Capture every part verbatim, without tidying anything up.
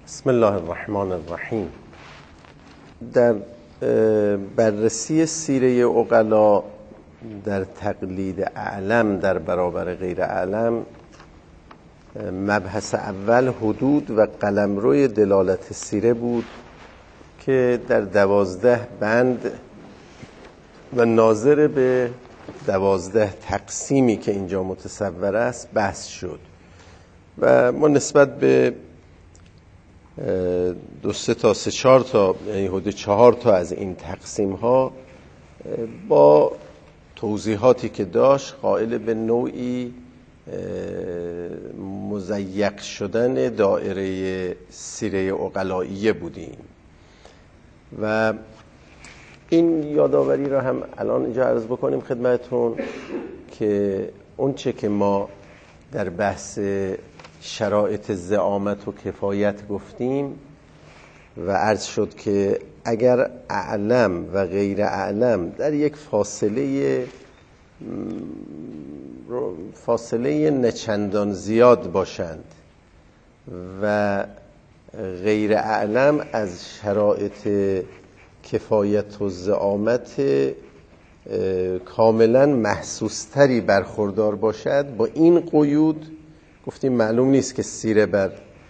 بسم الله الرحمن الرحیم. در بررسی سیره عقلا در تقلید اعلم در برابر غیر اعلم، مبحث اول حدود و قلمروی دلالت سیره بود که در دوازده بند و ناظر به دوازده تقسیمی که اینجا متصور است بحث شد و ما نسبت به دو سه تا سه چهار تا یعنی حدود چهار تا از این تقسیم ها با توضیحاتی که داشت قائل به نوعی مضیق شدن دایره سیره عقلائیه بودیم و این یادآوری را هم الان اینجا عرض بکنیم خدمتون که اون چه که ما در بحث شرایط زعامت و کفایت گفتیم و عرض شد که اگر اعلم و غیر اعلم در یک فاصله فاصله نچندان زیاد باشند و غیر اعلم از شرایط کفایت و زعامت کاملا محسوستری برخوردار باشد، با این قیود گفتیم معلوم نیست که سیره بر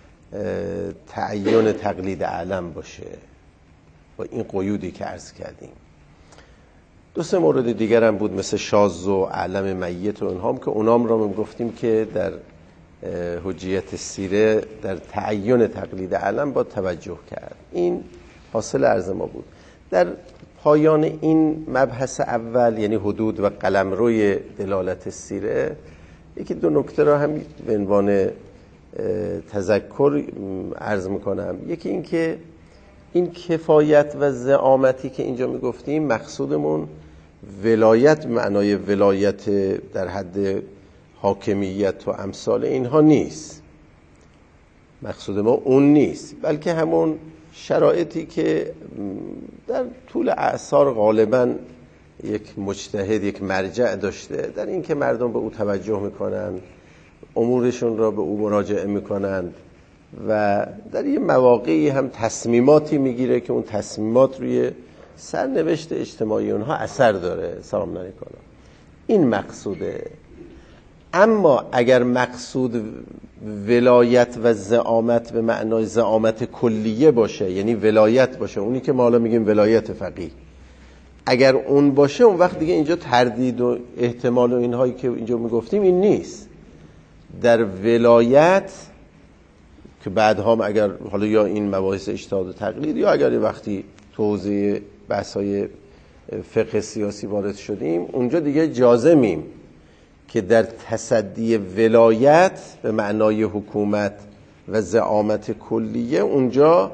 تعین تقلید اعلم باشه، با این قیودی که عرض کردیم. دو سه مورد دیگر هم بود مثل شاذ و اعلم میت و اونهام که اونام را هم گفتیم که در حجیت سیره در تعین تقلید اعلم با توجه کرد. این حاصل عرض ما بود. در پایان این مبحث اول یعنی حدود و قلمروی دلالت سیره یکی دو نکته را هم به عنوان تذکر عرض میکنم. یکی این که این کفایت و زعامتی که اینجا میگفتیم مقصودمون ولایت معنای ولایت در حد حاکمیت و امثال اینها نیست، مقصود ما اون نیست، بلکه همون شرایطی که در طول اعصار غالباً یک مجتهد یک مرجع داشته در این که مردم به او توجه میکنند، امورشون را به او مراجعه میکنند و در این مواقعی هم تصمیماتی میگیره که اون تصمیمات روی سرنوشت اجتماعی اونها اثر داره. سلام علیکم. این مقصوده. اما اگر مقصود ولایت و زعامت به معنای زعامت کلیه باشه، یعنی ولایت باشه، اونی که ما حالا میگیم ولایت فقیه، اگر اون باشه اون وقت دیگه اینجا تردید و احتمال و اینهایی که اینجا میگفتیم این نیست. در ولایت که بعدها اگر حالا یا این مباحث اجتهاد و تقلید یا اگر وقتی توضیح بحث‌های فقه سیاسی وارد شدیم اونجا دیگه جازمیم که در تصدی ولایت به معنای حکومت و زعامت کلیه اونجا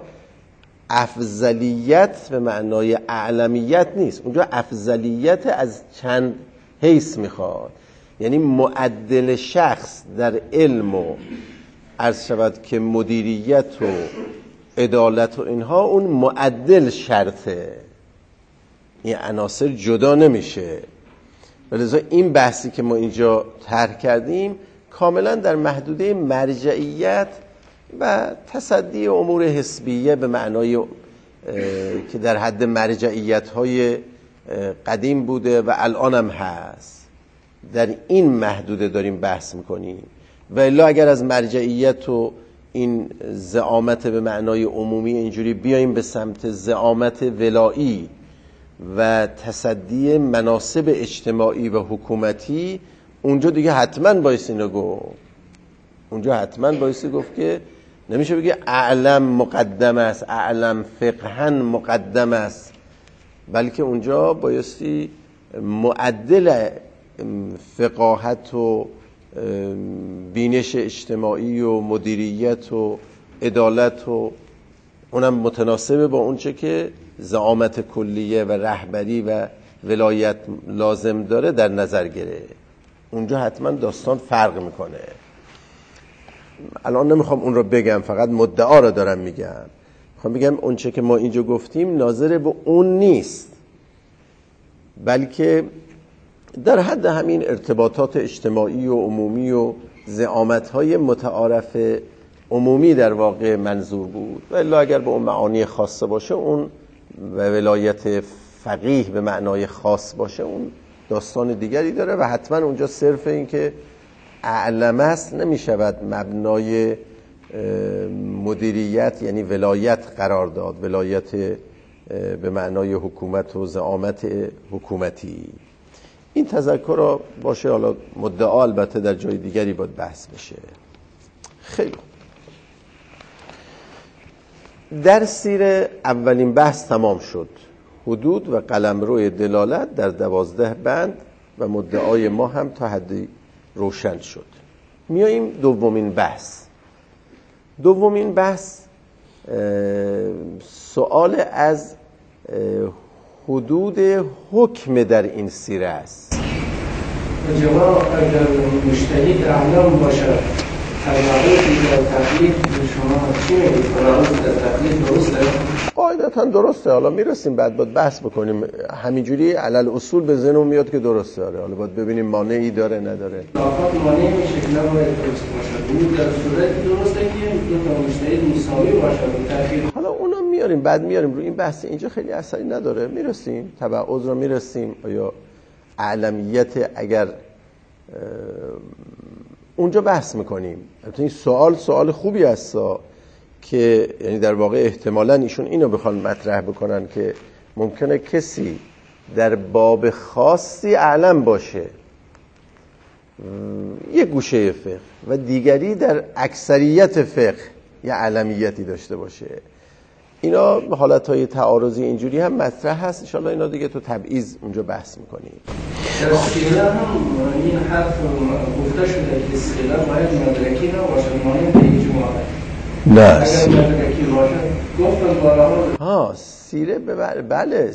افضلیت به معنای اعلمیت نیست، اونجا افضلیت از چند حیث میخواد، یعنی معدل شخص در علم و عرض شود که مدیریت و عدالت و اینها اون معدل شرطه، این عناصر جدا نمیشه. ولذا این بحثی که ما اینجا طرح کردیم کاملا در محدوده مرجعیت و تصدی امور حسبیه به معنای که در حد مرجعیت های قدیم بوده و الان هم هست، در این محدوده داریم بحث میکنیم. و الا اگر از مرجعیت و این زعامت به معنای عمومی اینجوری بیاییم به سمت زعامت ولایی و تصدی مناصب اجتماعی و حکومتی، اونجا دیگه حتما بایستی اینو گفت، اونجا حتما بایستی گفت که نمیشه بگه اعلم مقدم است، اعلم فقهن مقدم است، بلکه اونجا بایستی معدل فقاهت و بینش اجتماعی و مدیریت و عدالت و اونم متناسب با اونچه که زعامت کلیه و رهبری و ولایت لازم داره در نظر گیره. اونجا حتما داستان فرق میکنه. الان نمیخوام اون رو بگم، فقط مدعا رو دارم میگم. میخوام بگم اونچه که ما اینجا گفتیم ناظر به اون نیست، بلکه در حد همین ارتباطات اجتماعی و عمومی و زعامت‌های متعارف عمومی در واقع منظور بود، و الا اگر به اون معانی خاصه باشه اون و ولایت فقیه به معنای خاص باشه اون داستان دیگری داره و حتما اونجا صرف این که اعلم است نمی شود مبنای مدیریت یعنی ولایت قرار داد، ولایت به معنای حکومت و زعامت حکومتی. این تذکر را باشه، حالا مدعا البته در جای دیگری باید بحث بشه. خیلی در سیره اولین بحث تمام شد، حدود و قلمرو دلالت در دوازده بند و مدعای ما هم تا حدی روشن شد. میاییم دومین بحث. دومین بحث سوال از حدود حکم در این سیره است. جواب اگر مجتهد اعلام باشه تبعیض در تقلید شما چی میگید؟ تبعیض در تقلید درسته؟ قاعدتا درسته. حالا میرسیم بعد باید بحث بکنیم. همینجوری علل اصول به ذهنم میاد که درسته داره. حالا باید ببینیم مانعی داره نداره. آفات مانع میشه که نباید درست باشه. بود در صورتی درسته که دو تا مجتهد مساوی باشه به تقلید. حالا اونا میاریم بعد میاریم رو این بحث اینجا خیلی اثری نداره. میرسیم تبعیض رو میرسیم. آیا اعلمیت اگر اونجا بحث میکنیم. البته این سوال سوال خوبی است که یعنی در واقع احتمالاً ایشون اینو بخوان مطرح بکنن که ممکنه کسی در باب خاصی اعلم باشه یک گوشه فقه و دیگری در اکثریت فقه یا علمیتی داشته باشه. اینا حالتهای تعارضی اینجوری هم مطرح هست. ان شاء الله اینا دیگه تو تبعیض اونجا بحث میکنیم. در سیره هم این حرف گفته شده که سیره باید مدرکی نباشه، مانند اجماع. نه اگر مدرکی باشه گفتن بالا ها سیره ببر... بله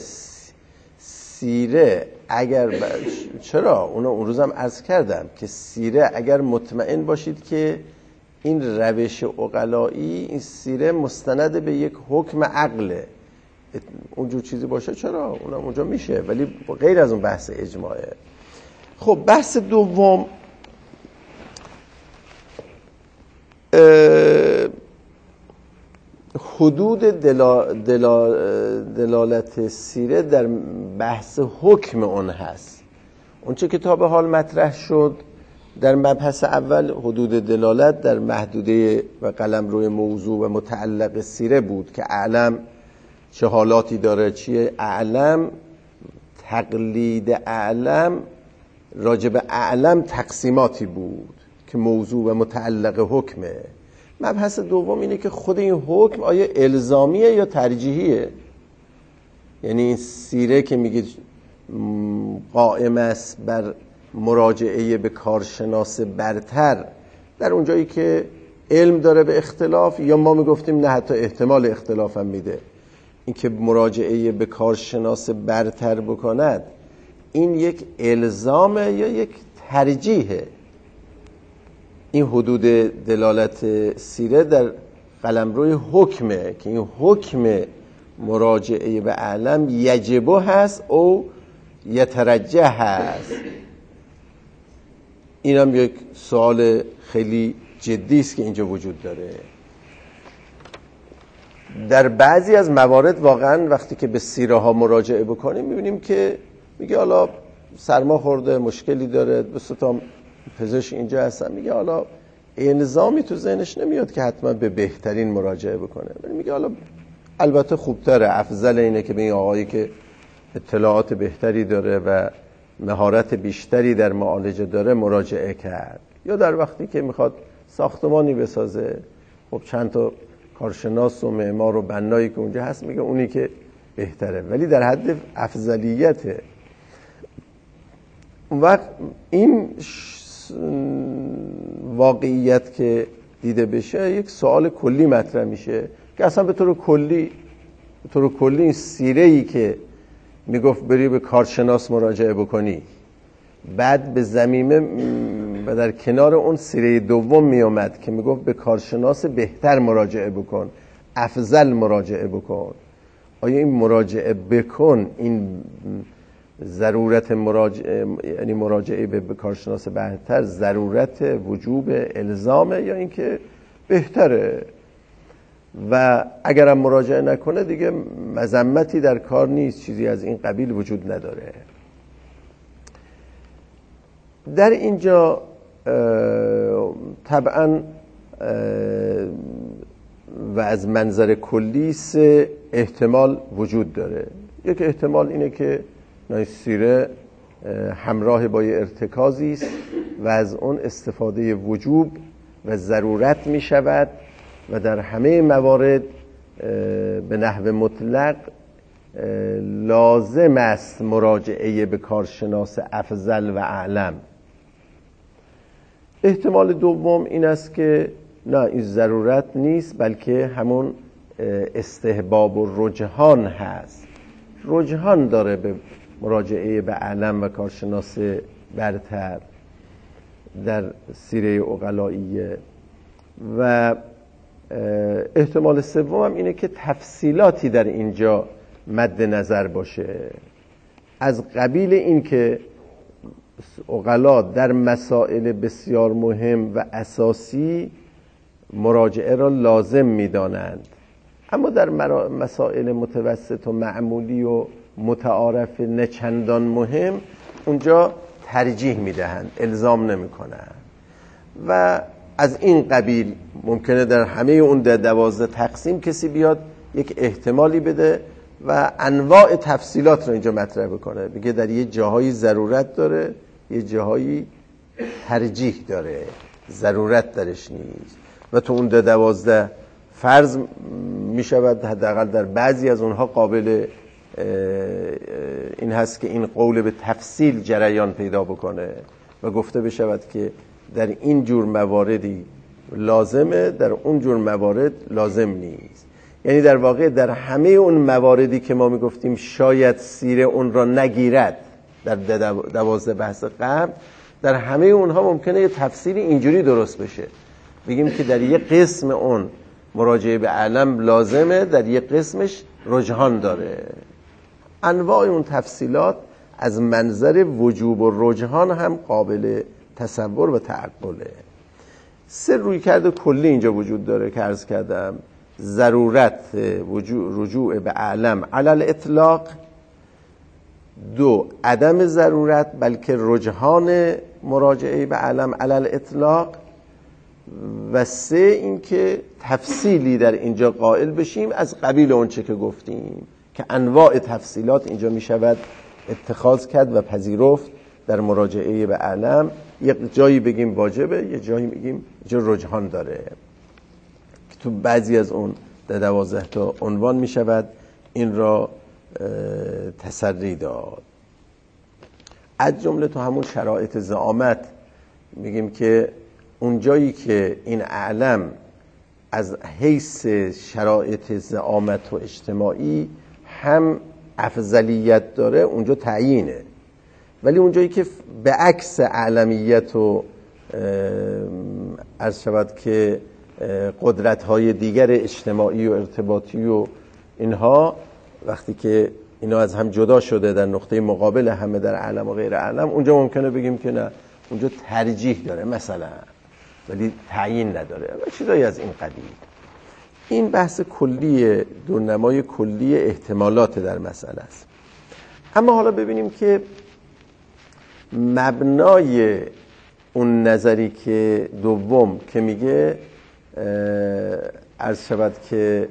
سیره اگر ب... چرا اونو اون روزم عرض کردم که سیره اگر مطمئن باشید که این روش عقلایی این سیره مستند به یک حکم عقله اونجور چیزی باشه چرا اونم اونجا میشه، ولی غیر از اون بحث اجماعه. خب بحث دوم حدود دلا دلا دلالت سیره در بحث حکم اون هست. اون چه کتاب حال مطرح شد در مبحث اول حدود دلالت در محدوده و قلمرو موضوع و متعلق سیره بود که اعلم چه حالاتی داره، چیه اعلم، تقلید اعلم، راجب اعلم تقسیماتی بود که موضوع و متعلق حکمه. مبحث دوم اینه که خود این حکم آیا الزامیه یا ترجیحیه. یعنی این سیره که میگید قائم است بر مراجعه به کارشناس برتر در اونجایی که علم داره به اختلاف، یا ما میگفتیم نه حتی احتمال اختلاف هم میده، این که مراجعه به کارشناس برتر بکند این یک الزامه یا یک ترجیحه. این حدود دلالت سیره در قلمروی حکمه که این حکم مراجعه به اعلم یجبه هست او یترجح هست. این هم یک سوال خیلی جدی است که اینجا وجود داره. در بعضی از موارد واقعا وقتی که به سیره ها مراجعه بکنیم میبینیم که میگه حالا سرما خورده مشکلی داره، دو سه تا پزشک اینجا هستن، میگه حالا الزامی تو ذهنش نمیاد که حتما به بهترین مراجعه بکنه، ولی میگه حالا البته خوبتره، افضل اینه که به این آقایی که اطلاعات بهتری داره و مهارت بیشتری در معالجه داره مراجعه کرد. یا در وقتی که میخواد ساختمانی بسازه، خب چند تا کارشناس و معمار و بنایی که اونجا هست میگه اونی که بهتره، ولی در حد افضلیته. اون وقت این واقعیت که دیده بشه یک سوال کلی مطرح میشه که اصلا به طور کلی به طور کلی این سیره‌ای که میگفت بری به کارشناس مراجعه بکنی، بعد به ضمیمه و در کنار اون سیره دوم میومد که میگفت به کارشناس بهتر مراجعه بکن، افضل مراجعه بکن، آیا این مراجعه بکن این ضرورت مراجعه یعنی مراجعه به کارشناس بهتر ضرورت وجوب الزامه، یا اینکه بهتره و اگرم مراجعه نکنه دیگه مذمتی در کار نیست، چیزی از این قبیل وجود نداره. در اینجا طبعا و از منظر کلی سه احتمال وجود داره. یک احتمال اینه که سیره همراه با یه ارتکازی است و از اون استفاده وجوب و ضرورت می شود و در همه موارد به نحو مطلق لازم است مراجعه به کارشناس افضل و اعلم. احتمال دوم این است که نه، این ضرورت نیست بلکه همون استحباب و رجحان هست، رجحان داره به مراجعه به اعلم و کارشناس برتر در سیره عقلائیه. و احتمال سوم هم اینه که تفصیلاتی در اینجا مد نظر باشه، از قبیل این که عقلا در مسائل بسیار مهم و اساسی مراجعه را لازم می‌دانند، اما در مسائل متوسط و معمولی و متعارف نچندان مهم اونجا ترجیح میدهند، الزام نمی‌کنند. و از این قبیل ممکنه در همه اون دوازده تقسیم کسی بیاد یک احتمالی بده و انواع تفصیلات رو اینجا مطرح بکنه، بگه در یه جاهایی ضرورت داره، یه جاهایی ترجیح داره، ضرورت درش نیست. و تو اون دوازده فرض می شود حداقل در بعضی از اونها قابل این هست که این قول به تفصیل جریان پیدا بکنه و گفته بشود که در این جور مواردی لازمه، در اون جور موارد لازم نیست. یعنی در واقع در همه اون مواردی که ما میگفتیم شاید سیره اون را نگیرد در دوازده بحث قبل، در همه اونها ممکنه یه تفسیر اینجوری درست بشه، بگیم که در یک قسم اون مراجعه به اعلم لازمه، در یک قسمش رجحان داره. انواع اون تفصیلات از منظر وجوب و رجحان هم قابل تصور و تعقله. سه رویکرد کلی اینجا وجود داره که عرض کردم: ضرورت رجوع به اعلم علی الاطلاق، دو عدم ضرورت بلکه رجحان مراجعه به اعلم علی الاطلاق، و سه اینکه تفصیلی در اینجا قائل بشیم از قبیل اون چه که گفتیم که انواع تفصیلات اینجا می شود اتخاذ کرد و پذیرفت در مراجعه به اعلم. یک جایی بگیم واجبه، یک جایی بگیم اینجا رجحان داره، که تو بعضی از اون در دوازده تا عنوان می شود این را تسری داد. از جمله تو همون شرایط زعامت میگیم که اون جایی که این اعلم از حیث شرایط زعامت و اجتماعی هم افضلیت داره اونجا تعیینه، ولی اون جایی که به عکس اعلمیت و عرض شود که قدرت‌های دیگر اجتماعی و ارتباطی و اینها وقتی که اینا از هم جدا شده در نقطه مقابل همه در اعلم و غیر اعلم، اونجا ممکنه بگیم که نه، اونجا ترجیح داره مثلا، ولی تعیین نداره و چیزایی از این قبیل. این بحث کلی دورنمای کلی احتمالات در مسئله است. اما حالا ببینیم که مبنای اون نظری که دوم که میگه عرض شود که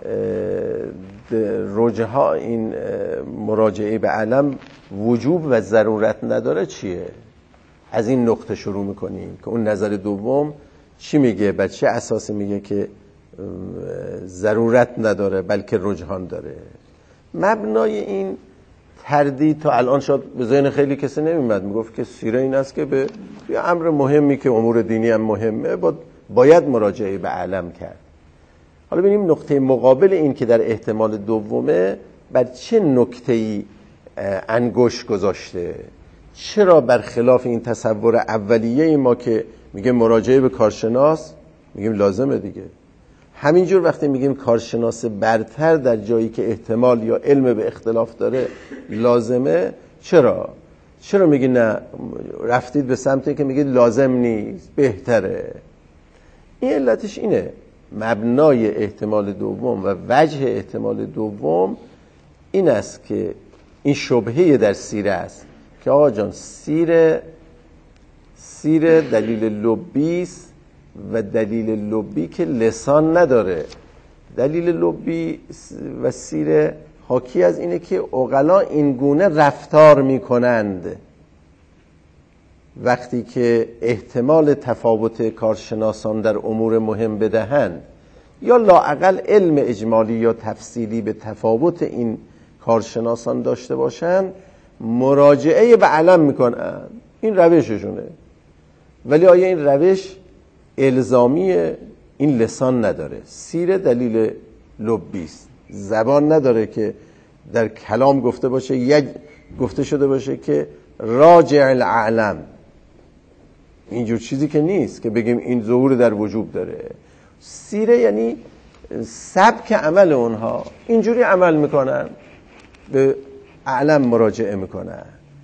رجحا این مراجعه به علم وجوب و ضرورت نداره چیه؟ از این نقطه شروع میکنیم که اون نظر دوم چی میگه، بر چه اساسی میگه که ضرورت نداره بلکه رجحان داره. مبنای این تردید تا الان شاید به ذهن خیلی کسی نمیمد، میگفت که سیره این است که به یه امر مهمی که امور دینی هم مهمه باید مراجعه به علم کرد. حالا ببینیم نقطه مقابل این که در احتمال دومه بر چه نکته‌ای انگشت گذاشته، چرا برخلاف این تصور اولیه ما که میگه مراجعه به کارشناس میگیم لازمه دیگه، همینجور وقتی میگیم کارشناس برتر در جایی که احتمال یا علم به اختلاف داره لازمه، چرا چرا میگی نه رفتید به سمتی که میگید لازم نیست بهتره؟ این علتش اینه، مبنای احتمال دوم و وجه احتمال دوم این است که این شبهه در سیره است که آقا جان سیره سیره دلیل لبی است و دلیل لبی که لسان نداره. دلیل لبی و سیره حاکی از اینه که عقلا این گونه رفتار میکنند وقتی که احتمال تفاوت کارشناسان در امور مهم بدهند یا لااقل علم اجمالی یا تفصیلی به تفاوت این کارشناسان داشته باشند، مراجعه به علم میکنن. این روششونه. ولی آیا این روش الزامیه؟ این لسان نداره. سیره دلیل لبی است، زبان نداره که در کلام گفته باشه، یک گفته شده باشه که راجع العلم. اینجور چیزی که نیست که بگیم این ظهور در وجوب داره. سیره یعنی سبک عمل اونها، اینجوری عمل میکنن، به علم مراجعه میکنن.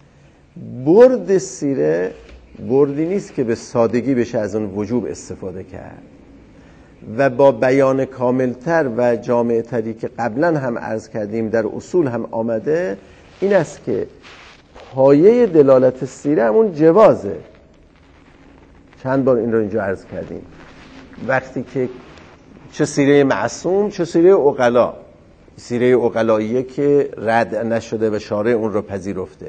برد سیره بردی نیست که به سادگی بشه از اون وجوب استفاده کرد و با بیان کاملتر و جامعتری که قبلا هم عرض کردیم در اصول هم آمده، این است که پایه دلالت سیره همون جوازه. چند بار این رو اینجا عرض کردیم. وقتی که چه سیره معصوم چه سیره عقلا، سیره عقلاییه که رد نشده و شارع اون رو پذیرفته،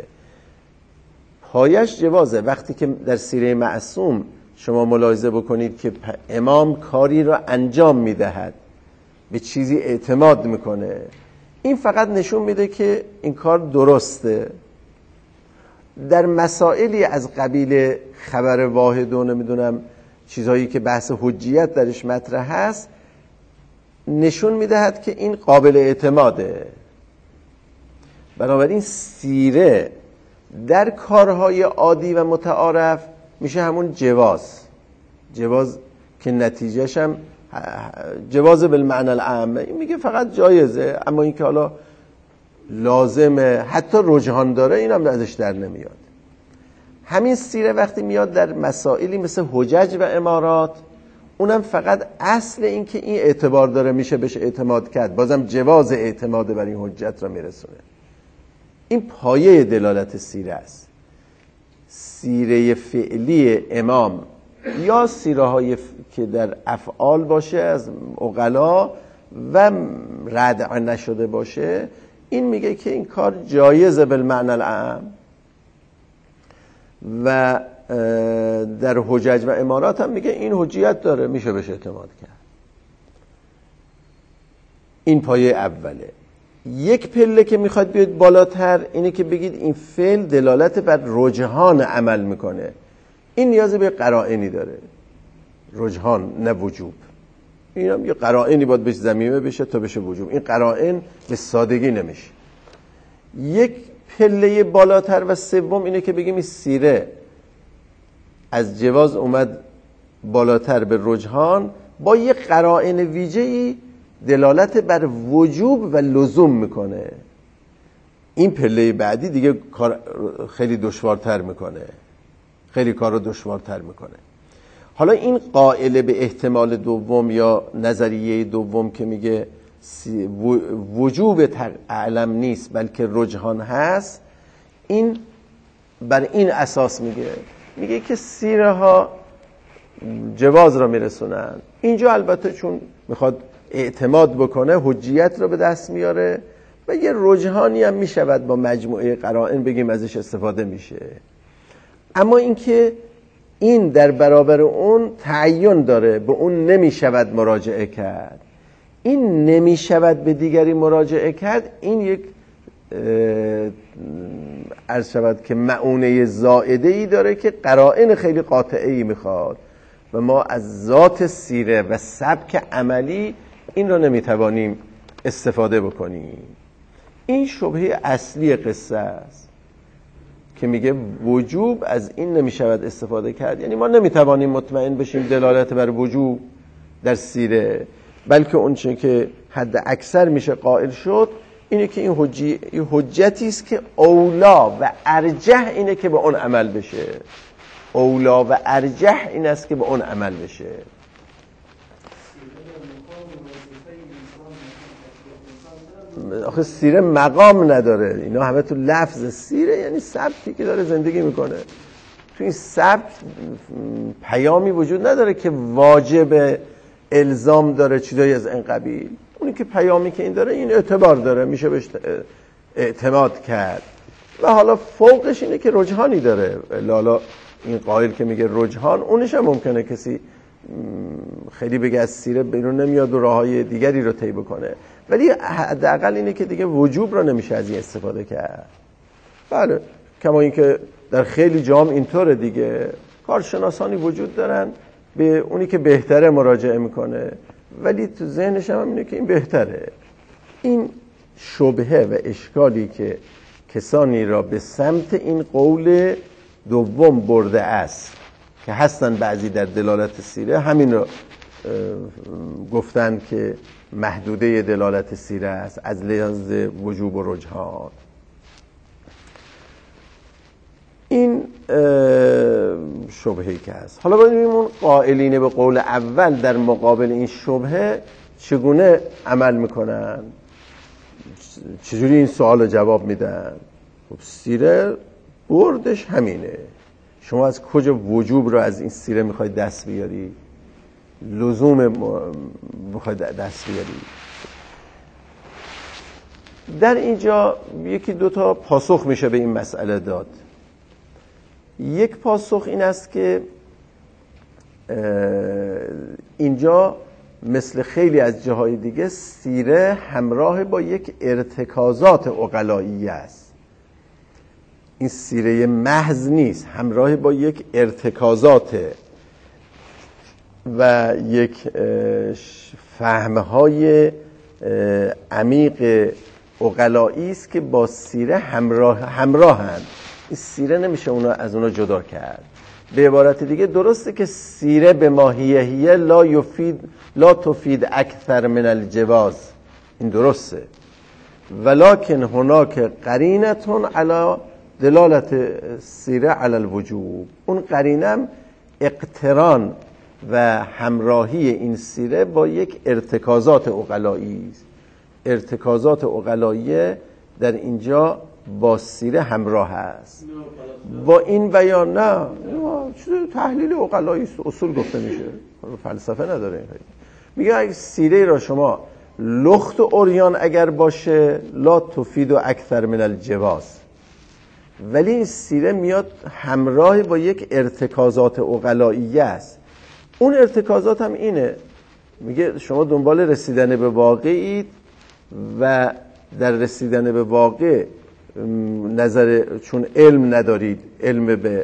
پایش جوازه. وقتی که در سیره معصوم شما ملاحظه بکنید که امام کاری را انجام میدهد، به چیزی اعتماد میکنه، این فقط نشون میده که این کار درسته. در مسائلی از قبیل خبر واحد و نمیدونم چیزهایی که بحث حجیت درش مطرح هست، نشون میدهد که این قابل اعتماده. بنابراین سیره در کارهای عادی و متعارف میشه همون جواز. جواز که نتیجهش هم جواز بالمعنی العام، این میگه فقط جایزه، اما این که حالا لازمه حتی رجحان داره این هم ازش در نمیاد. همین سیره وقتی میاد در مسائلی مثل حجج و امارات، اونم فقط اصل این که این اعتبار داره میشه بهش اعتماد کرد، بازم جواز اعتماد بر این حجت را میرسونه. این پایه دلالت سیره است. سیره فعلی امام یا سیره های ف... که در افعال باشه از عقلا و رد نشده باشه، این میگه که این کار جایزه بالمعنی العام. و در حجج و امارات هم میگه این حجیت داره، میشه بهش اعتماد کرد. این پایه اوله. یک پله که میخواد بیاد بالاتر اینه که بگید این فعل دلالت بر رجحان عمل میکنه. این نیاز به قرائنی داره، رجحان نه وجوب. این هم یه قرائنی باید بهش ضمیمه بشه تا بشه وجوب. این قرائن به سادگی نمیشه. یک پله بالاتر و سوم اینه که بگیم این سیره از جواز اومد بالاتر به رجحان، با یه قرائن ویژه‌ای دلالت بر وجوب و لزوم میکنه. این پله بعدی دیگه کار خیلی دشوارتر میکنه، خیلی کار رو دشوارتر میکنه. حالا این قائل به احتمال دوم یا نظریه دوم که میگه وجوب علم نیست بلکه رجحان هست، این بر این اساس میگه میگه که سیره ها جواز را میرسونن. اینجا البته چون میخواد اعتماد بکنه حجیت را به دست میاره و یه رجحانی هم میشود با مجموعه قرائن بگیم ازش استفاده میشه. اما اینکه این در برابر اون تعین داره، به اون نمیشود مراجعه کرد، این نمیشود به دیگری مراجعه کرد، این یک عرض شود که معنی زائده ای داره که قرائن خیلی قاطعی میخواد و ما از ذات سیره و سبک عملی این رو نمیتوانیم استفاده بکنیم. این شبهه اصلی قصه است که میگه وجوب از این نمیشود استفاده کرد، یعنی ما نمیتوانیم مطمئن بشیم دلالت بر وجوب در سیره، بلکه اون چه که حد اکثر میشه قائل شد اینه که این حجی این حجتی است که اولا و ارجح اینه که به اون عمل بشه. اولا و ارجح این است که به اون عمل بشه. آخه سیره مقام نداره، اینا همه تو لفظ. سیره یعنی سبکی که داره زندگی میکنه. تو این سبک پیامی وجود نداره که واجب الزام داره چیزایی از این قبیل. اونی که پیامی که این داره این اعتبار داره، میشه بهش اعتماد کرد. و حالا فوقش اینه که رجحانی داره. لالا این قائل که میگه رجحان، اونش هم ممکنه کسی خیلی بگه از سیره بیرون نمیاد و راههای دیگری رو طی بکنه، ولی حداقل اینه که دیگه وجوب رو نمیشه از این استفاده کرد. بله، کما اینکه در خیلی جام اینطوره دیگه، کارشناسانی وجود دارن به اونی که بهتره مراجعه میکنه، ولی تو ذهنش هم اینه که این بهتره. این شبهه و اشکالی که کسانی را به سمت این قول دوم برده است که هستن بعضی در دلالت سیره، همین رو گفتن که محدوده دلالت سیره است از لحاظ وجوب و رجحان. این شبهه‌ای که هست. حالا باید ببینیم اون قائلین به قول اول در مقابل این شبهه چگونه عمل میکنن، چجوری این سوال رو جواب میدن. خب سیره بردش همینه. شما از کجا وجوب رو از این سیره میخواید دست بیاری؟ لزوم میخواید دست بیاری؟ در اینجا یکی دوتا پاسخ میشه به این مسئله داد. یک پاسخ این است که اینجا مثل خیلی از جاهای دیگه سیره همراه با یک ارتکازات عقلایی است. این سیره محض نیست، همراه با یک ارتکازات و یک فهمهای عمیق عقلایی است که با سیره همراه همراهند. این سیره نمیشه اونا از اونا جدا کرد. به عبارت دیگه درسته که سیره به ماهیهیه لا یفید لا تفید اکثر من الجواز، این درسته، ولکن هناک قرینتون علی دلالت سیره علی الوجوب. اون قرینم اقتران و همراهی این سیره با یک ارتکازات عقلایی است. ارتکازات عقلایی در اینجا با سیره همراه است. با این بیان نه چیز تحلیل عقلایی است، اصول گفته میشه، فلسفه نداره. میگه اگه سیره را شما لخت و عریان اگر باشه لا تفید و اکثر من الجواز، ولی این سیره میاد همراه با یک ارتکازات عقلایی است. اون ارتکازات هم اینه، میگه شما دنبال رسیدن به واقعید و در رسیدن به واقع نظر چون علم ندارید، علم به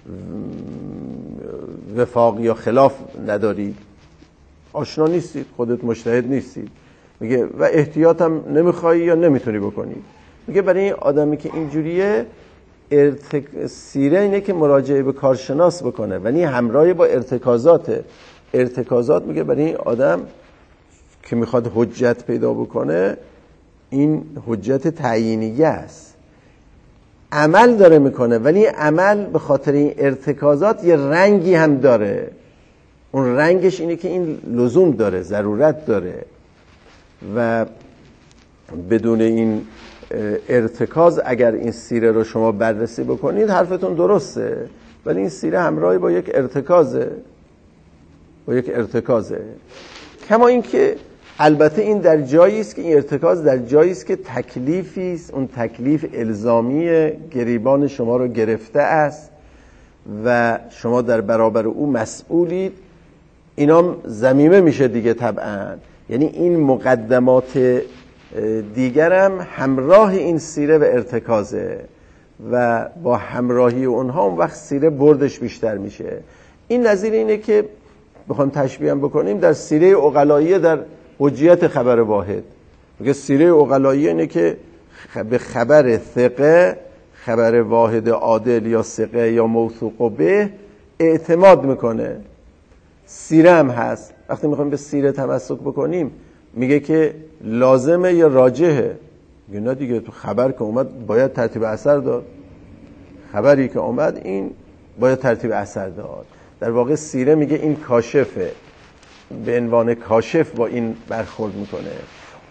وفاق یا خلاف ندارید، آشنا نیستید، خودت مجتهد نیستید، میگه و احتیاط هم نمیخوایی یا نمیتونی بکنی. میگه برای این آدمی که اینجوریه ارتک... سیره اینه که مراجعه به کارشناس بکنه، ولی همراه با ارتکازات. ارتکازات میگه برای این آدم که میخواد حجت پیدا بکنه، این حجت تعیینیه است، عمل داره میکنه، ولی عمل به خاطر این ارتکازات یه رنگی هم داره. اون رنگش اینه که این لزوم داره، ضرورت داره و بدون این ارتکاز اگر این سیره رو شما بررسی بکنید حرفتون درسته، ولی این سیره همراهی با یک ارتکازه با یک ارتکازه کما اینکه البته این در جایی است که این ارتکاز در جایی است که تکلیفی است، اون تکلیف الزامی گریبان شما رو گرفته است و شما در برابر او مسئولید. اینام ضمیمه میشه دیگه طبعا، یعنی این مقدمات دیگرم همراه این سیره و ارتکازه و با همراهی اونها اون وقت سیره بردش بیشتر میشه. این نظیر اینه که بخوام تشبیه هم بکنیم در سیره عقلایی در حجیت خبر واحد. میگه سیره عقلایی اینه که به خبر ثقه، خبر واحد عادل یا ثقه یا موثوق به اعتماد میکنه. سیره هم هست، وقتی میخوایم به سیره تمسک بکنیم میگه که لازمه یا راجحه. میگه نه دیگه، تو خبر که اومد باید ترتیب اثر داد، خبری که اومد این باید ترتیب اثر داد. در واقع سیره میگه این کاشفه، به عنوان کاشف با این برخورد میکنه.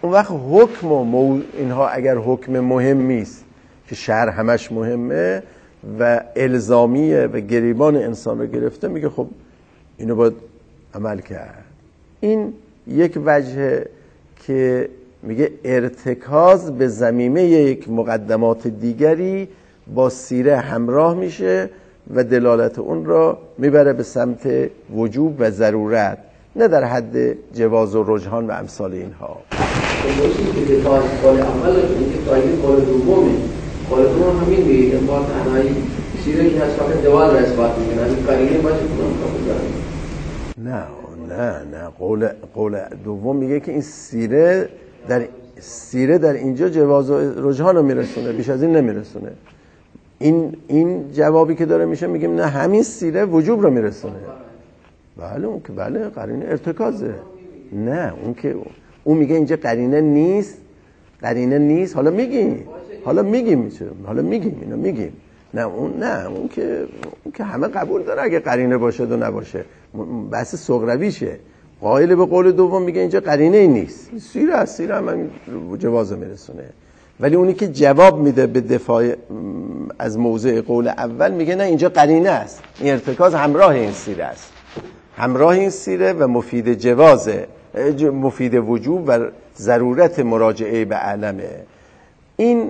اون وقت حکم و مو... اینها اگر حکم مهمی است که شرع همش مهمه و الزامیه و گریبان انسان رو گرفته، میگه خب اینو باید عمل کرد. این یک وجه که میگه ارتکاز به ضمیمه یک مقدمات دیگری با سیره همراه میشه و دلالت اون را میبره به سمت وجوب و ضرورت، نه در حد جواز و رجحان و امثال اینها. موضوعی که دفاع قول اول اینکه تایید قول دومه، قول دوم همین میگه با تنهایی سیره که از فقط دوال را اثبات میکنه، همین قرینه باشه کنم قبول دارم. نه نه نه قول قول دوم میگه که این سیره در سیره در اینجا جواز و رجحان رو میرسونه، بیش از این نمیرسونه. این این جوابی که داره میشه میگیم نه همین سیره وجوب رو میرسونه. بله اون که بله قرینه ارتکازه. نه اون که اون میگه اینجا قرینه نیست، قرینه نیست. حالا میگیم حالا میگیم میشه حالا میگیم اینو میگیم نه اون نه اون که اون که همه قبول داره اگه قرینه باشه و نباشه، بحث سغرویشه. قائل به قول دوم میگه اینجا قرینه ای نیست، سیره است، سیره هم جواز میرسونه. ولی اونی که جواب میده به دفاع از موضع قول اول میگه نه اینجا قرینه است، این ارتکاز همراه این سیره است، همراه این سیره و مفید جوازه، مفید وجوب و ضرورت مراجعه به علمه. این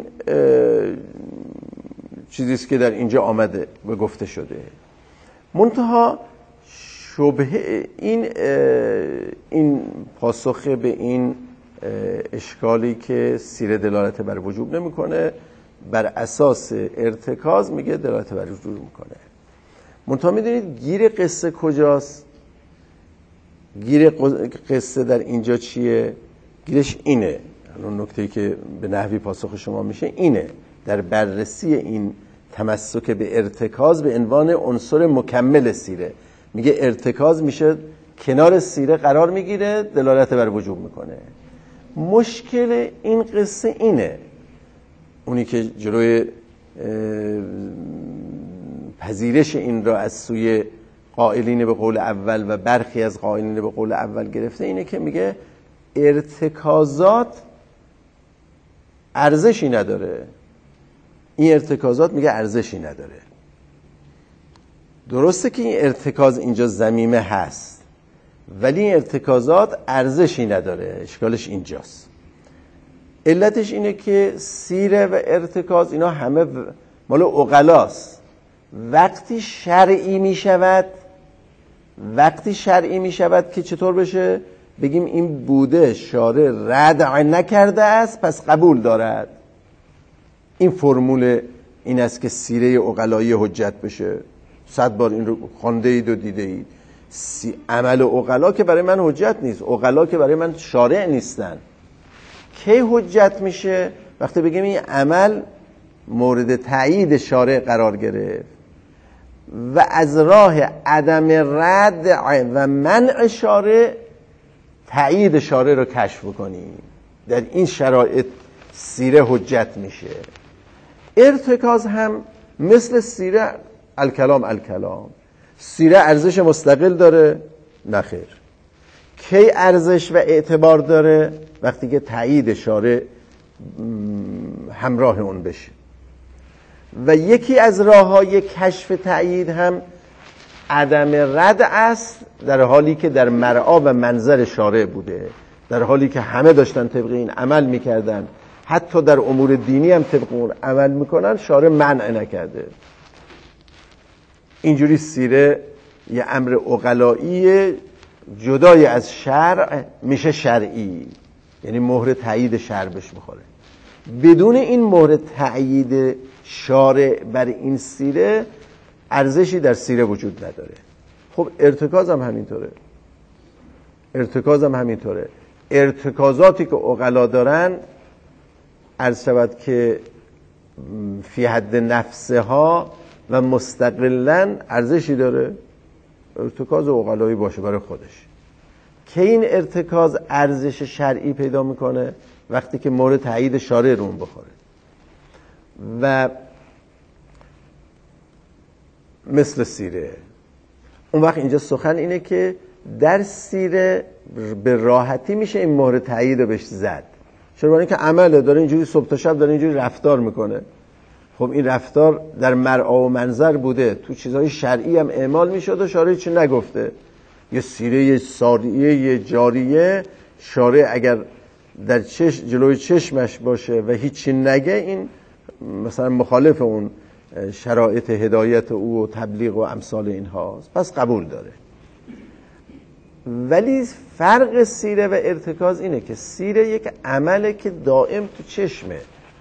چیزیست که در اینجا آمده و گفته شده. منتها شبهه این این پاسخ به این اشکالی که سیره دلالت بر وجوب نمیکنه، بر اساس ارتکاز میگه دلالت بر وجوب میکنه. منتها میدونید گیر قصه کجاست؟ گیر قصه در اینجا چیه؟ گیرش اینه، اون نکته‌ای که به نحوی پاسخ شما میشه اینه، در بررسی این تمسک به ارتکاز به عنوان عنصر مکمل سیره. میگه ارتکاز میشه کنار سیره قرار میگیره، دلالت بر وجوب میکنه. مشکل این قصه اینه، اونی که جلوی پذیرش این را از سوی قائلین به قول اول و برخی از قائلین به قول اول گرفته، اینه که میگه ارتکازات ارزشی نداره. این ارتکازات میگه ارزشی نداره. درسته که این ارتکاز اینجا ضمیمه هست، ولی این ارتکازات ارزشی نداره. اشکالش اینجاست. علتش اینه که سیره و ارتکاز اینا همه مال عقلاست. وقتی شرعی می شود وقتی شرعی می شود که چطور بشه؟ بگیم این بوده شارع ردع نکرده است پس قبول دارد. این فرمول این است که سیره عقلایی حجت بشه. صد بار این رو خوانده اید و دیده اید. سی... عمل عقلا که برای من حجت نیست، عقلا که برای من شارع نیستن. کی حجت میشه؟ وقتی بگیم این عمل مورد تایید شارع قرار گرفت و از راه عدم ردع و منع شارع تایید شارع رو کشف کنیم. در این شرایط سیره حجت میشه. ارتکاز هم مثل سیره الکلام الکلام. سیره ارزش مستقل داره؟ نخیر. کی ارزش و اعتبار داره؟ وقتی که تایید شارع همراه اون بشه. و یکی از راه‌های کشف تایید هم عدم رد است، در حالی که در مرعا و منظر شارع بوده، در حالی که همه داشتن طبق این عمل میکردن، حتی در امور دینی هم طبق اون عمل میکنن، شارع منع نکرده. اینجوری سیره یه امر عقلایی جدای از شرع میشه شرعی، یعنی مهر تایید شرع بهش میخوره. بدون این مهر تایید شارع بر این سیره ارزشی در سیره وجود نداره. خب ارتکاز هم همینطوره. ارتکاز هم همینطوره. ارتکازاتی که عقلا دارن عرض شود که فی حد نفسها و مستقلن ارزشی داره. ارتکاز عقلایی باشه برای خودش. که این ارتکاز ارزش شرعی پیدا میکنه وقتی که مورد تایید شارع رو بخوره. و مثل سیره اون وقت اینجا سخن اینه که در سیره به راحتی میشه این مهر تایید رو بهش زد. چرا؟ برای اینکه عمله، داره اینجوری صبح تا شب داره اینجوری رفتار میکنه. خب این رفتار در مرعا و منظر بوده، تو چیزهای شرعی هم اعمال میشد و شارع چی نگفته. یه سیره، یه ساریه، یه جاریه، شارع اگر در چش جلوی چشمش باشه و هیچی نگه، این مثلا مخالف اون شرایط هدایت او و تبلیغ و امثال اینهاست، پس قبول داره. ولی فرق سیره و ارتکاز اینه که سیره یک عمله که دائم تو چشمه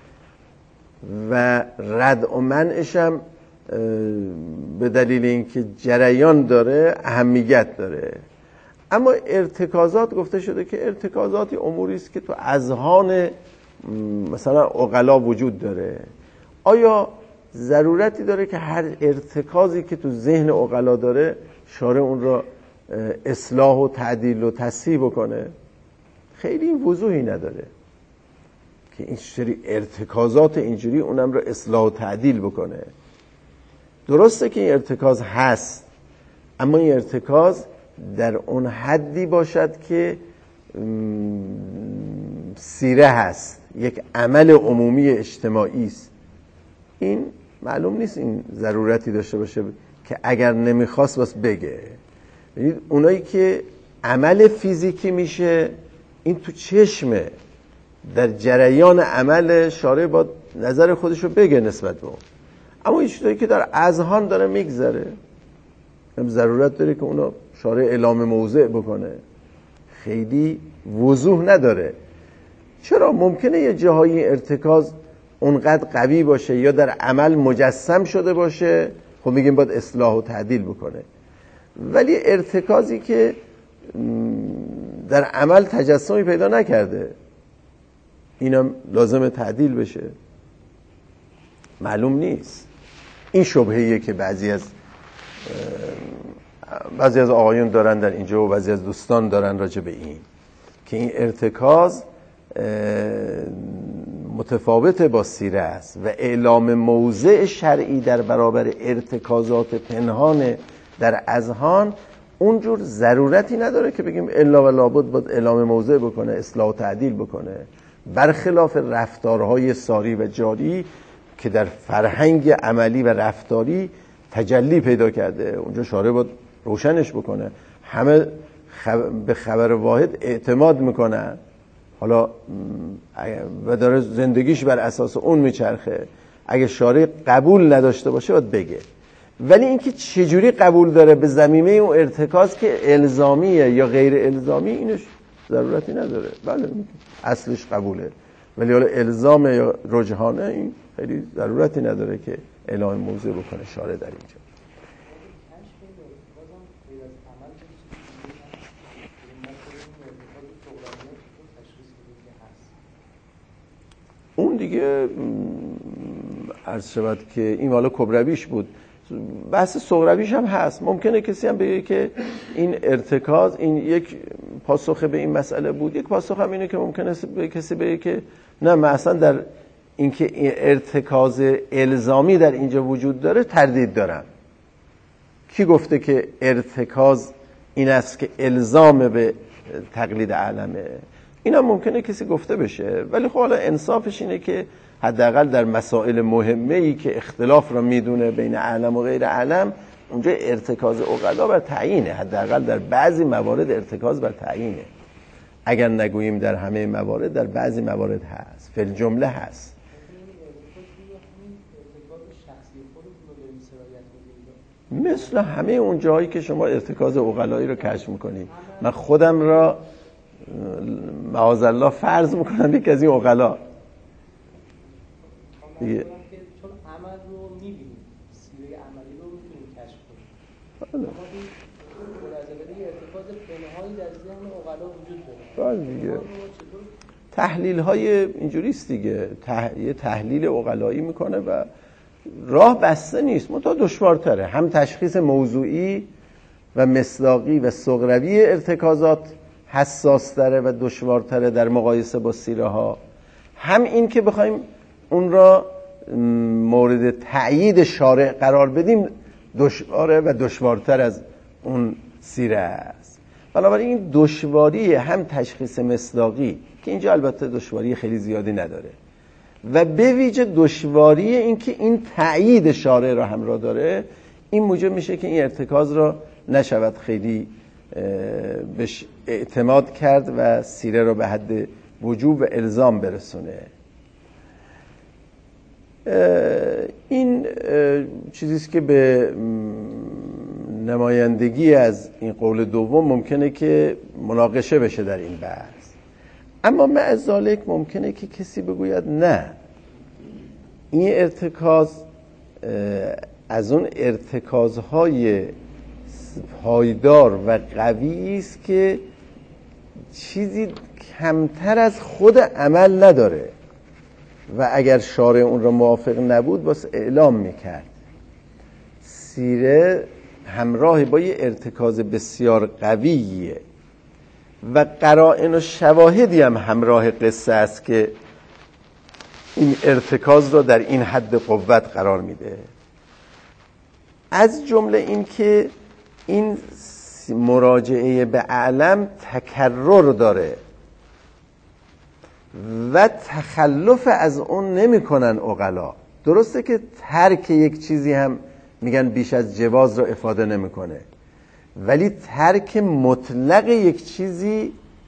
و رد و منعش هم به دلیل اینکه جریان داره اهمیت داره. اما ارتکازات گفته شده که ارتکازاتی اموری است که تو اذهان مثلا عقلا وجود داره. آیا ضرورتی داره که هر ارتکازی که تو ذهن عقلا داره شارع اون را اصلاح و تعدیل و تصحیح بکنه؟ خیلی وضوحی نداره که این سری ارتکازات اینجوری اونم رو اصلاح و تعدیل بکنه. درسته که این ارتکاز هست، اما این ارتکاز در اون حدی باشد که سیره هست، یک عمل عمومی اجتماعی است. این معلوم نیست این ضرورتی داشته باشه که اگر نمیخواست بس بگه. ببینید اونایی که عمل فیزیکی میشه، این تو چشمه، در جریان عمل شارع با نظر خودشو بگه نسبت به اون. اما این چیزایی که در اذهان داره میگذره، هم ضرورت داره که اونو شارع اعلام موضع بکنه. خیلی وضوح نداره. چرا؟ ممکنه یه جاهای ارتکاز اونقدر قوی باشه یا در عمل مجسم شده باشه، خب میگیم باید اصلاح و تعدیل بکنه. ولی ارتکازی که در عمل تجسمی پیدا نکرده، اینم لازم تعدیل بشه، معلوم نیست. این شبهه‌ایه که بعضی از بعضی از آقایون دارن در اینجا و بعضی از دوستان دارن راجع به این، که این ارتکاز متفاوت با سیره است و اعلام موضع شرعی در برابر ارتکازات پنهان در اذهان اونجور ضرورتی نداره که بگیم الا و لابد باید اعلام موضع بکنه، اصلاح و تعدیل بکنه. برخلاف رفتارهای ساری و جاری که در فرهنگ عملی و رفتاری تجلی پیدا کرده، اونجا شارع باید روشنش بکنه. همه خب... به خبر واحد اعتماد میکنن، حالا و داره زندگیش بر اساس اون میچرخه. اگه شارع قبول نداشته باشه باید بگه. ولی اینکه چجوری قبول داره به ضمیمه اون ارتکاز که الزامیه یا غیر الزامی، اینش ضرورتی نداره. بله اصلش قبوله، ولی حالا الزام یا رجحانه، این خیلی ضرورتی نداره که اعلام موضوع بکنه شارع در اینجا. اون دیگه عرض شود که این مالا کبرویش بود، بحث صغرویش هم هست. ممکنه کسی هم بگه که این ارتکاز این یک پاسخ به این مسئله بود. یک پاسخ هم اینه که ممکنه کسی بگه که نه، من اصلا در اینکه این ارتکاز الزامی در اینجا وجود داره تردید دارم. کی گفته که ارتکاز این است که الزام به تقلید عالمه؟ این هم ممکنه کسی گفته بشه، ولی خب حالا انصافش اینه که حداقل در مسائل مهمه ای که اختلاف را میدونه بین عالم و غیر عالم، اونجا ارتکاز عقلا بر تعیینه. حداقل در بعضی موارد ارتکاز بر تعیینه، اگر نگوییم در همه موارد، در بعضی موارد هست، فی الجمله هست. مثل همه اون جایی که شما ارتکاز عقلایی رو کشف میکنید. من خودم را معاذالله فرض میکنم یک از این عقلا دیگه. چون عمل رو میبینیم، سیره عملی رو میتونیم کشف کنیم، اما این ملاحظه ارتکاز پنهانی در ذهن عقلا وجود داره. بله دیگه تحلیل های اینجوریست دیگه، تح... یه تحلیل عقلایی میکنه و راه بسته نیست، منتها دشوارتره. هم تشخیص موضوعی و مصداقی و صغروی ارتکازات حساس تره و دشوارتره در مقایسه با سیره ها، هم این که بخوایم اون را مورد تأیید شارع قرار بدیم دشواره و دشوارتر از اون سیره است. بنابراین این دشواری هم تشخیص مصداقی که اینجا البته دشواری خیلی زیادی نداره و به ویژه دشواری این که این تأیید شارع را همراه داره، این موجب میشه که این ارتکاز را نشود خیلی بهش اعتماد کرد و سیره را به حد وجوب و الزام برسونه. این چیزیست که به نمایندگی از این قول دوم ممکنه که مناقشه بشه در این بحث. اما مع ذالک ممکنه که کسی بگوید نه، این ارتکاز از اون ارتکازهای پایدار و قوی است که چیزی کمتر از خود عمل نداره و اگر شارع اون را موافق نبود باز اعلام میکرد. سیره همراه با یه ارتکاز بسیار قویه و قرائن و شواهدی هم همراه قصه است که این ارتکاز را در این حد قوت قرار میده. از جمله این که این مراجعه به اعلم تکرر داره و تخلف از اون نمی کنن عقلا. درسته که ترک یک چیزی هم میگن بیش از جواز را افاده نمی کنه، ولی ترک مطلق یک چیزی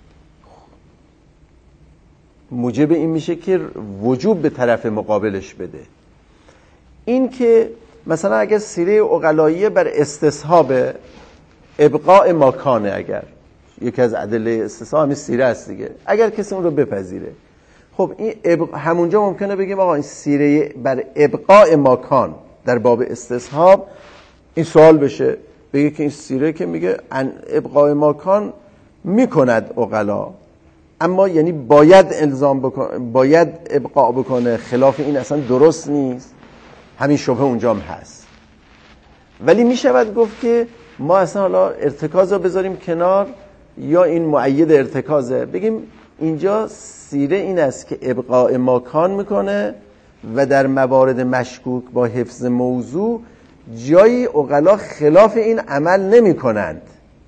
موجب این میشه که وجوب به طرف مقابلش بده. این که مثلا اگر سیره عقلاییه بر استصحاب ابقاء ماکانه، اگر یکی از ادله استصحاب همین سیره است دیگه، اگر کسی اون رو بپذیره، خب این ابق... همونجا ممکنه بگیم آقا این سیره بر ابقاء ماکان در باب استصحاب این سوال بشه، بگه که این سیره که میگه ان ابقاء ماکان میکند عقلا، اما یعنی باید الزام بکنه، باید ابقاء بکنه، خلاف این اصلا درست نیست. همین شبهه اونجا هم هست. ولی میشود گفت که ما اصلا حالا ارتکاز رو بذاریم کنار، یا این مؤید ارتکازه، بگیم اینجا سیره این است که ابقاء ماکان میکنه و در موارد مشکوک با حفظ موضوع جایی عقلا خلاف این عمل نمی کنند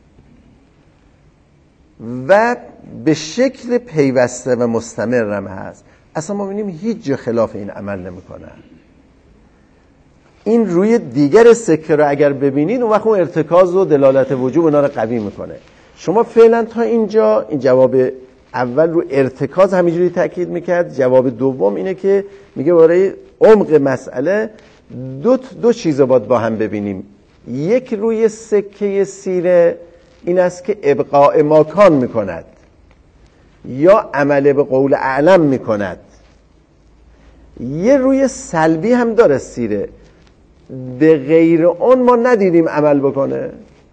و به شکل پیوسته و مستمر هم هست. اصلا ما ببینیم هیچ جا خلاف این عمل نمی کنند. این روی دیگر سکه رو اگر ببینید اون وقت اون ارتکاز و دلالت وجوب اونا رو قوی میکنه. شما فعلا تا اینجا این جواب اول رو ارتکاز همینجوری تاکید میکرد. جواب دوم اینه که میگه برای عمق مسئله دو دو چیز رو باید با هم ببینیم. یک روی سکه سیره این است که ابقاء ماکان میکند یا عمل به قول اعلم میکند. یه روی سلبی هم داره سیره، به غیر اون ما ندیدیم عمل بکنه.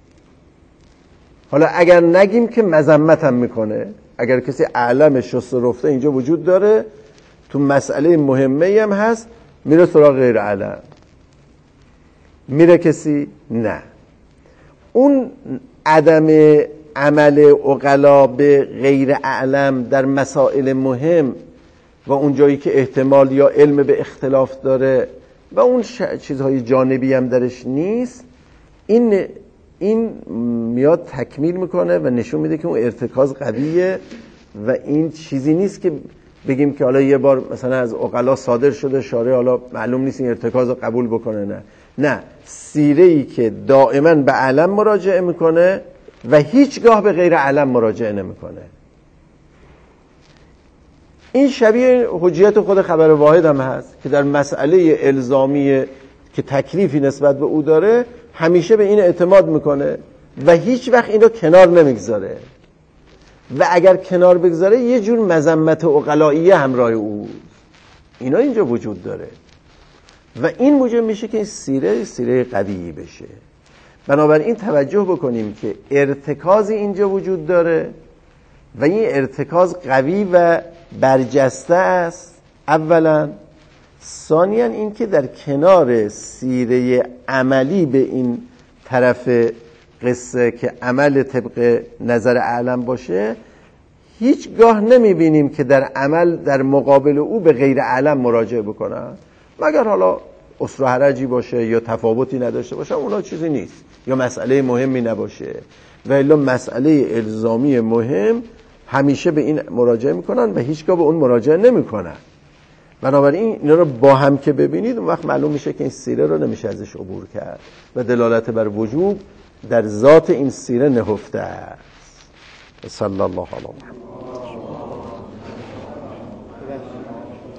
حالا اگر نگیم که مذمت هم میکنه، اگر کسی اعلم شست و رفته اینجا وجود داره، تو مسئله مهمه هم هست، میره سراغ غیر اعلم. میره کسی نه. اون عدم عمل عقلا به غیر اعلم در مسائل مهم و اون جایی که احتمال یا علم به اختلاف داره و اون چیزهای جانبی هم درش نیست، این این میاد تکمیل میکنه و نشون میده که اون ارتکاز قویه و این چیزی نیست که بگیم که حالا یه بار مثلا از عقلا صادر شده شارع حالا معلوم نیست این ارتکاز رو قبول بکنه. نه نه، سیره‌ای که دائما به علم مراجعه میکنه و هیچگاه به غیر علم مراجعه نمیکنه. این شبیه حجیت خود خبر واحد هم هست که در مسئله الزامی که تکلیفی نسبت به او داره همیشه به این اعتماد میکنه و هیچ وقت اینو کنار نمیگذاره و اگر کنار بگذاره یه جور مذمت عقلائیه همراه او. اینا اینجا وجود داره و این موجب میشه که این سیره سیره قوی بشه. بنابراین توجه بکنیم که ارتکاز اینجا وجود داره و این ارتکاز قوی و برجسته است اولا. ثانیاً این که در کنار سیره عملی به این طرف قصه که عمل طبق نظر اعلم باشه، هیچگاه نمیبینیم که در عمل در مقابل او به غیر اعلم مراجعه بکنن، مگر حالا اسر و حرجی باشه یا تفاوتی نداشته باشه، اونا چیزی نیست، یا مسئله مهمی نباشه. و الا مسئله الزامی مهم همیشه به این مراجعه میکنن و هیچگاه به اون مراجعه نمیکنن. بنابراین اینا رو با هم که ببینید اون وقت معلوم میشه که این سیره رو نمیشه ازش عبور کرد و دلالت بر وجوب در ذات این سیره نهفته است. صلی الله علیه و